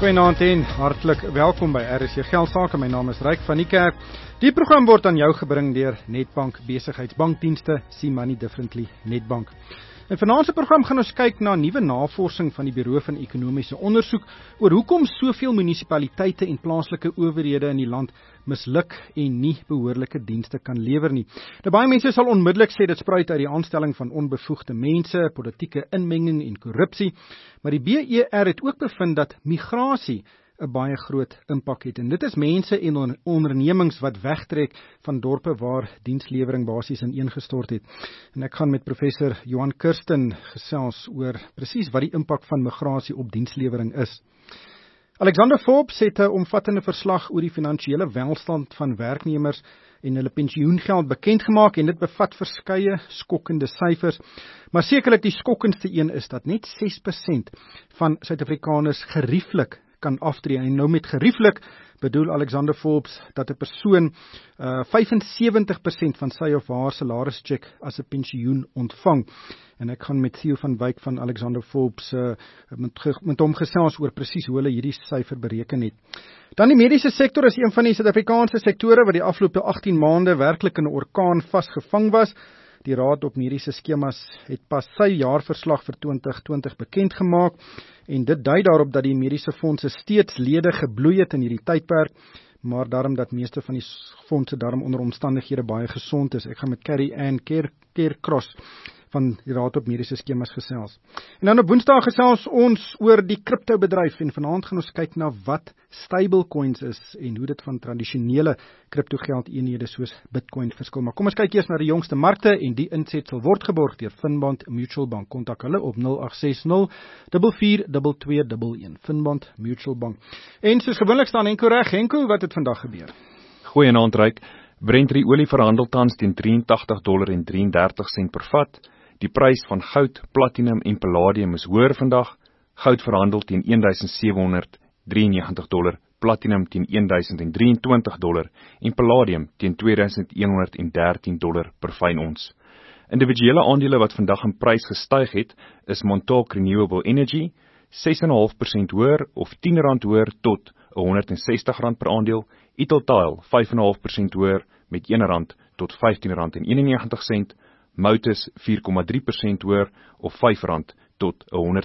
Goeienaand en hartlik welkom by RSC Geldsaake. My naam is Ryk van die Kerk. Die program word aan jou gebring deur Nedbank Besigheidsbankdienste, See Money Differently Nedbank. In vanaand se program gaan ons kyk na nuwe navorsing van die Bureau van Ekonomiese Ondersoek oor hoekom soveel munisipaliteite en plaaslike owerhede in die land misluk en nie behoorlike dienste kan lewer nie. Nou, baie mense sal onmiddellik sê dit spruit uit die aanstelling van onbevoegde mense, politieke inmenging en korrupsie, maar die BER het ook bevind dat migrasie 'n baie groot impak het. En dit is mense en ondernemings wat wegtrek van dorpe waar dienslewering basies ineengestort het. En ek gaan met professor Johan Kirsten gesels oor presies wat die impak van migrasie op dienslewering is. Alexander Forbes het 'n omvattende verslag oor die finansiële welstand van werknemers en hulle pensioengeld bekend gemaak en dit bevat verskeie skokkende syfers. Maar sekerlik die skokkendste een is dat net 6% van Suid-Afrikaners gerieflik kan aftree. En nou met gerieflik bedoel Alexander Forbes dat 'n persoon 75% van sy of haar salarischeck as 'n pensioen ontvang. En ek gaan met Theo van Wyk van Alexander Forbes met hom gesels oor presies hoe hulle hierdie syfer bereken het. Dan die mediese sektor is een van die Suid-Afrikaanse sektore wat die afgelope 18 maande werklik in 'n orkaan vasgevang was. Die Raad op Mediese Skemas het pas sy jaarverslag vir 2020 bekend gemaak en dit dui daarop dat die mediese fondse steeds lede gebloei het in hierdie tydperk, maar daarom dat meeste van die fondse daarom onder omstandighede baie gesond is. Ek gaan met Carrie Ann Keercross van die Raad op Mediese Skemas gesels. En dan op Woensdag gesels ons oor die kriptobedryf en vanaand gaan ons kyk na wat stablecoins is en hoe dit van tradisionele kriptogeld-eenhede soos Bitcoin verskil. Maar kom ons kyk eers na die jongste markte en die inset sal word geborg deur Finbond Mutual Bank. Kontak hulle op 0860 442211. Finbond Mutual Bank. En soos gewoonlik staan Henko reg. Henko, wat het vandag gebeur? Goeienaand Ryk. Brent olie verhandel tans teen $83.33 per vat. Die prys van goud, platinum en palladium is hoër vandag. Goud verhandel teen $1,793, platinum teen $1,023 en palladium teen $2,113 per fyn ons. Individuele aandele wat vandag in prys gestyg het, is Montauk Renewable Energy, 6,5% hoër of R10 hoër tot R160 per aandeel, Italtile 5,5% hoër met R1 tot R15,91, Motus 4,3% hoër of R5 tot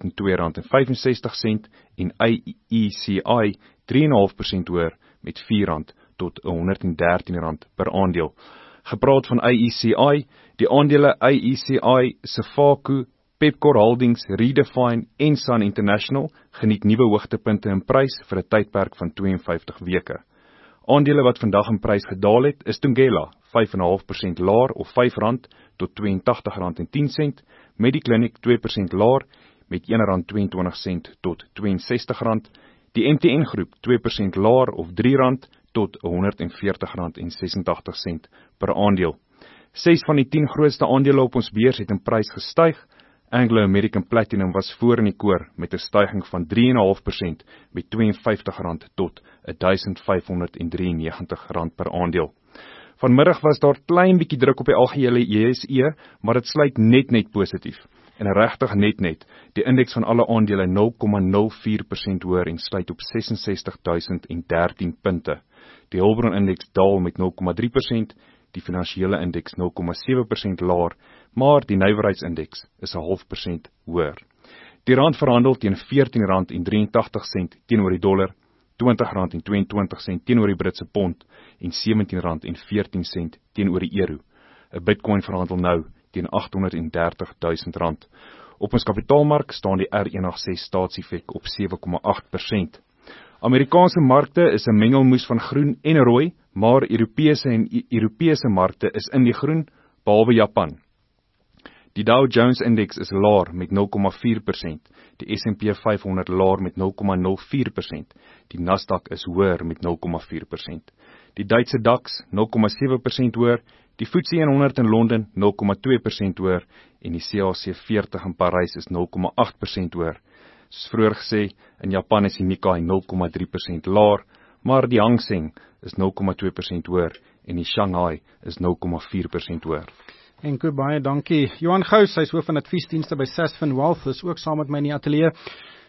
R102,65 en IECI 3,5% hoër met R4 tot R113 per aandeel. Gepraat van IECI, die aandele IECI, Sefaco, Pepkor Holdings, Redefine en Sun International geniet nuwe hoogtepunte in prys vir 'n tydperk van 52 weke. Aandele wat vandag in prys gedaal het, is Thungela 5,5% laer of R5 tot R82,10, Mediclinic 2% laer met R1,22 tot R62, die MTN groep 2% laer of R3 tot R140,86 per aandeel. 6 van die 10 grootste aandele op ons beurs het in prys gestyg. Anglo American Platinum was voor in die koor met 'n styging van 3,5% met R52 tot R1,593 per aandeel. Vanmiddag was daar klein bietjie druk op die algehele JSE, maar dit sluit net positief. En regtig net, die indeks van alle aandele 0,04% hoër en sluit op 66.013 punte. Die Hulbron indeks daal met 0,3%, die finansiële indeks 0,7% laer, maar die nywerheidsindeks is 0,5% hoër. Die rand verhandel teen R14,83 teenoor die dollar, R20,22 teenoor die Britse pond en R17,14 teenoor die euro. 'n Bitcoin verhandel nou teen R830,000. Op ons kapitaalmark staan die R186 staatsiefek op 7,8%. Amerikaanse markte is 'n mengelmoes van groen en rooi, maar Europese markte is in die groen, behalwe Japan. Die Dow Jones Index is laer met 0,4%, die S&P 500 laer met 0,04%, die Nasdaq is hoër met 0,4%, die Duitse DAX 0,7% hoër, die FTSE 100 in Londen 0,2% hoër en die CAC 40 in Parys is 0,8% hoër. Soos vroeër gesê, in Japan is die Nikkei 0,3% laer, maar die Hang Seng is 0,2% hoër en die Shanghai is 0,4% hoër. Enko, baie dankie. Johan Gous, hy is hoof van adviesdienste by Sasfin Wealth, is ook saam met my in die ateljee.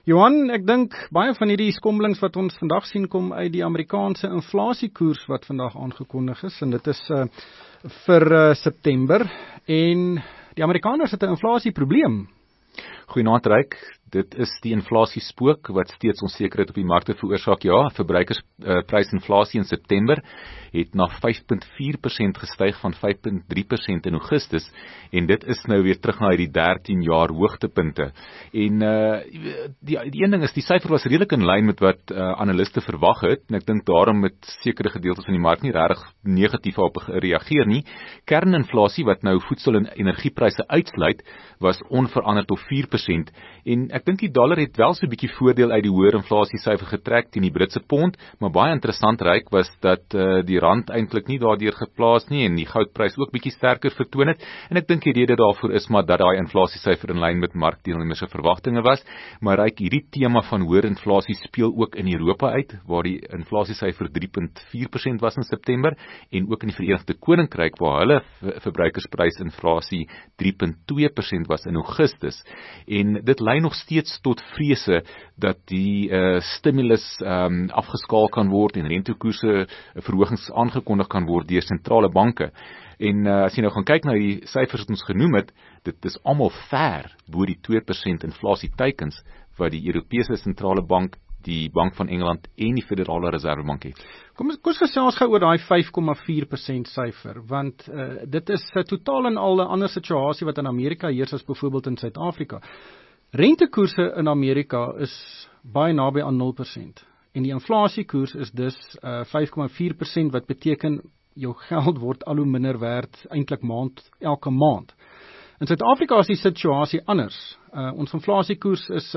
Johan, ek dink baie van hierdie skommelings wat ons vandag sien kom uit die Amerikaanse inflasiekoers wat vandag aangekondig is, en dit is vir September, en die Amerikaners het 'n inflasieprobleem. Goeienaand Ryk, dit is die inflasiespook wat steeds onsekerheid op die markte veroorsaak. Ja, verbruikersprysinflasie in September het na 5.4% gestyg van 5.3% in Augustus, en dit is nou weer terug na die 13 jaar hoogtepunte. En die een ding is, die syfer was redelik in lyn met wat analiste verwag het, en ek dink daarom het sekere gedeeltes van die mark nie regtig negatief op gereageer nie. Kerninflasie, wat nou voedsel- en energiepryse uitsluit, was onveranderd op 4%, en ek dink die dollar het wel so 'n bietjie voordeel uit die hoër inflasiesyfer getrek teen die Britse pond, maar baie interessant Ryk was dat die rand eintlik nie daardeur geplaas nie, en die goudprys ook bietjie sterker vertoon het, en ek dink die rede daarvoor is maar dat daai inflasiesyfer in lyn met markdeelnemers se verwagtinge was. Maar Ryk, hierdie tema van hoër inflasie speel ook in Europa uit, waar die inflasiesyfer 3.4% was in September, en ook in die Verenigde Koninkryk, waar hulle verbruikersprysinflasie 3.2% was in Augustus. En dit lei nog steeds tot vrese dat die stimulus afgeskaal kan word en rentekoerse verhogings aangekondig kan word deur sentrale banke. En as jy nou gaan kyk na die syfers wat ons genoem het, dit is almal ver bo die 2% inflasie teikens wat die Europese sentrale bank, die Bank van Engeland en die Federale Reservebank het. Kom ons gesels gou oor daai 5,4% syfer, want dit is totaal en al 'n ander situasie wat in Amerika heers as byvoorbeeld in Suid-Afrika. Rentekoerse in Amerika is baie naby aan 0%, en die inflasiekoers is dus 5,4%, wat beteken jou geld word al hoe minder werd eintlik elke maand. In Suid-Afrika is die situasie anders. Ons inflasiekoers is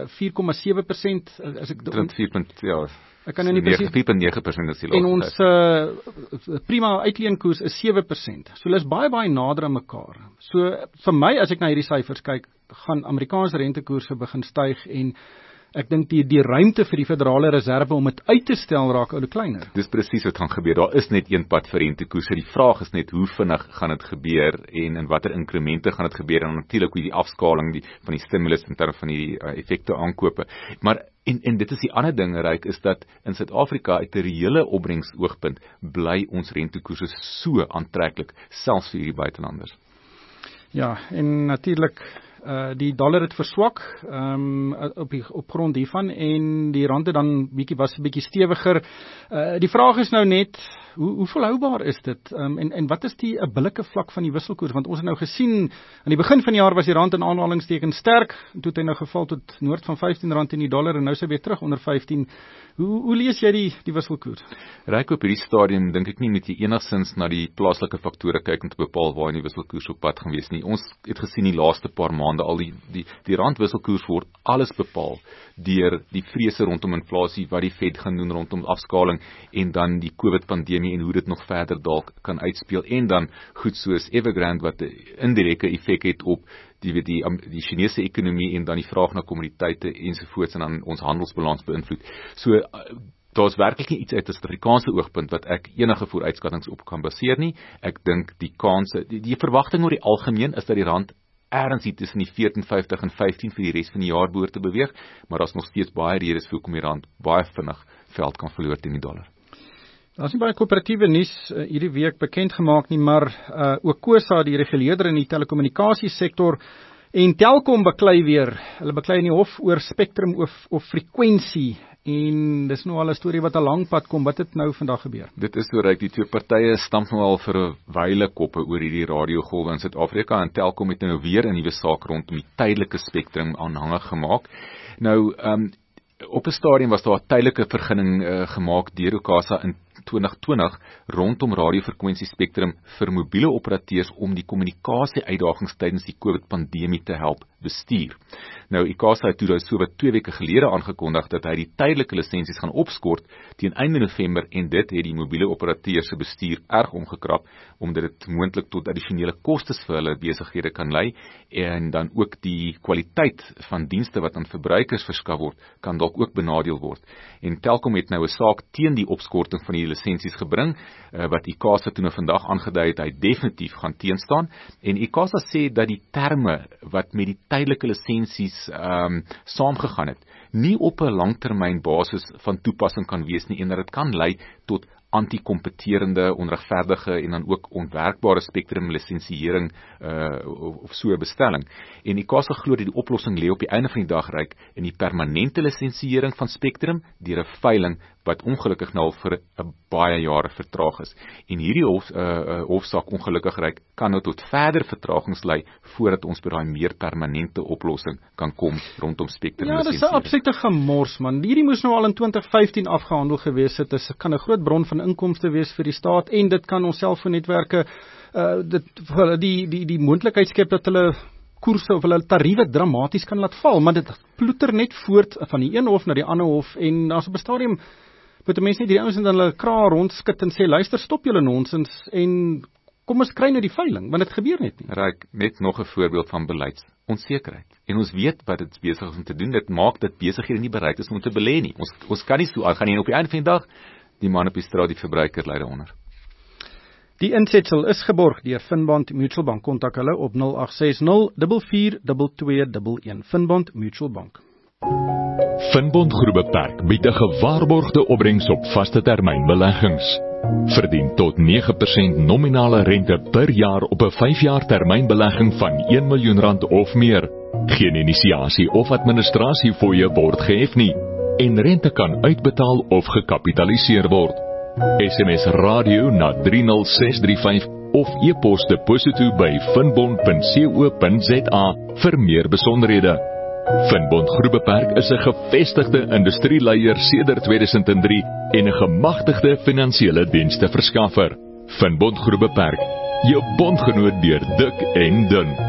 4,7%, as ek 4.9% ek kan nou nie presies 4.9% is die en ons prima uitleenkoers is 7%. So hulle is baie nader aan mekaar. So vir my, as ek na hierdie syfers kyk, gaan Amerikaanse rentekoerse begin styg, en ek dink die ruimte vir die Federale Reserve om dit uit te stel raak ou kleiner. Dis presies wat gaan gebeur. Daar is net een pad vir rentekoerse. Die vraag is net hoe vinnig gaan dit gebeur, en in watter inkremente gaan dit gebeur, en natuurlik hoe die afskaling van die stimulus in terme van die effekte aankope. Maar en dit is die ander ding Ryk, is dat in Suid-Afrika uit 'n reële opbrengsoogpunt bly ons rentekoerse so aantreklik, selfs vir hierdie buitelanders. Ja, en natuurlik die dollar het verswak op grond hiervan, en die rand het dan was 'n bietjie stewiger. Die vraag is nou net, hoe volhoubaar is dit? En wat is die 'n billike vlak van die wisselkoers? Want ons het nou gesien, aan die begin van die jaar was die rand in aanhalingstekens sterk, en toe het hy nou geval tot noord van R15 in die dollar, en nou is hy weer terug onder 15. Hoe lees jy die wisselkoers? Ryk, op hierdie stadium dink ek nie moet jy enigstens na die plaaslike faktore kyk om te bepaal waar die wisselkoers op pad gaan wees nie. Ons het gesien die laaste paar maande al die randwisselkoers word alles bepaal deur die vrese rondom inflasie, wat die Fed gaan doen rondom afskaling, en dan die COVID-pandemie en hoe dit nog verder dalk kan uitspeel, en dan goed soos Evergrande wat 'n indirekte effek het op die Chinese ekonomie, en dan die vraag na kommoditeite ensovoorts, en dan ons handelsbalans beïnvloed. So daar's werklik nie iets uit 'n Suid-Afrikaanse oogpunt wat ek enige vooruitskattings op kan baseer nie. Ek dink die kanse, die verwagting oor die algemeen is dat die rand ergens hier tussen die 14.50 en 15 vir die res van die jaar behoort te beweeg, maar daar's nog steeds baie redes vir hoekom die rand baie vinnig veld kan verloor teen die dollar. Daar is nie baie koöperatiewe nuus hierdie week bekend gemaak nie, maar ook COSA, die reguleerder in die telekommunikasiesektor, en Telkom beklei weer. Hulle beklei in die hof oor spektrum of frekwensie, en dis nou al 'n storie wat 'n lang pad kom. Wat het nou vandag gebeur? Dit is so Ryk, die twee partye stamp nou al vir 'n wyle koppe oor hierdie radiogolwe in Suid-Afrika, en Telkom het nou weer 'n nuwe saak rondom die tydelike spektrum aanhangig gemaak. Nou, op 'n stadium was daar 'n tydelike vergunning gemaak deur ICASA in 2020 rondom radiofrekwensie-spektrum vir mobiele operateurs om die kommunikasie uitdagings tydens die COVID-pandemie te help bestuur. Nou, ICASA het toe so wat 2 weke gelede aangekondig dat hy die tydelike lisensies gaan opskort teen einde November, en dit het die mobiele operateurs se bestuur erg omgekrap, omdat dit moontlik tot addisionele kostes vir hulle besighede kan lei, en dan ook die kwaliteit van dienste wat aan verbruikers verskaf word, kan dalk ook benadeel word. En Telkom het nou 'n saak teen die opskorting van die lisensies gebring, wat ICASA toe nou vandag aangedui het, hy definitief gaan teenstaan, en ICASA sê dat die terme wat met die tydelike lisensies saamgegaan het, nie op 'n langtermyn basis van toepassing kan wees nie, en dat dit kan lei tot anti-kompeterende, onregverdige en dan ook onwerkbare spektrum lisensiering of so 'n bestelling. En ICASA glo dat die oplossing lê op die einde van die dag ryk in die permanente lisensiering van spektrum deur 'n veiling wat ongelukkig nou al vir 'n baie jare vertraag is. En hierdie hofsaak ongelukkig ryk kan nou tot verder vertragings lei voordat ons by daai meer permanente oplossing kan kom rondom spektrum lisensiering. Ja, dis 'n absolute gemors, man. Hierdie moes nou al in 2015 afgehandel gewees het. Dit kan 'n groot bron van inkomste wees vir die staat en dit kan ons selfoonnetwerke die moontlikheid skep dat hulle koerse of hulle tariewe dramaties kan laat val, maar dit ploeter net voort van die een hof na die ander hof en daar's op 'n stadium moet mense net die ouens in hulle kraal rondskit en sê luister, stop julle nonsens en kom ons kry nou die veiling, want dit gebeur net nie. Ryk, net nog 'n voorbeeld van beleidsonsekerheid. En ons weet wat dit besig is om te doen. Dit maak dat besighede nie bereid is om te belê nie. Ons kan nie so aangaan nie, en op die einde van die dag die man op die straat, die verbruiker lei daaronder. Die insetsel is geborg deur Finbond Mutual Bank. Kontak hulle op 0860 442211. Finbond Mutual Bank. Finbond Groep Beperk bied 'n gewaarborgde opbrengs op vaste termynbeleggings. Verdien tot 9% nominale rente per jaar op 'n 5-jaar termynbelegging van R1 miljoen of meer. Geen inisiasie of administrasiefooie word gehef nie en rente kan uitbetaal of gekapitaliseer word. SMS radio na 30635 of e-pos deposito by finbond.co.za vir meer besonderhede. Finbond Groep Beperk is 'n gevestigde industrieleier sedert 2003 en 'n gemagtigde finansiële dienste verskaffer. Finbond Groep Beperk, jou bondgenoot deur dik en dun.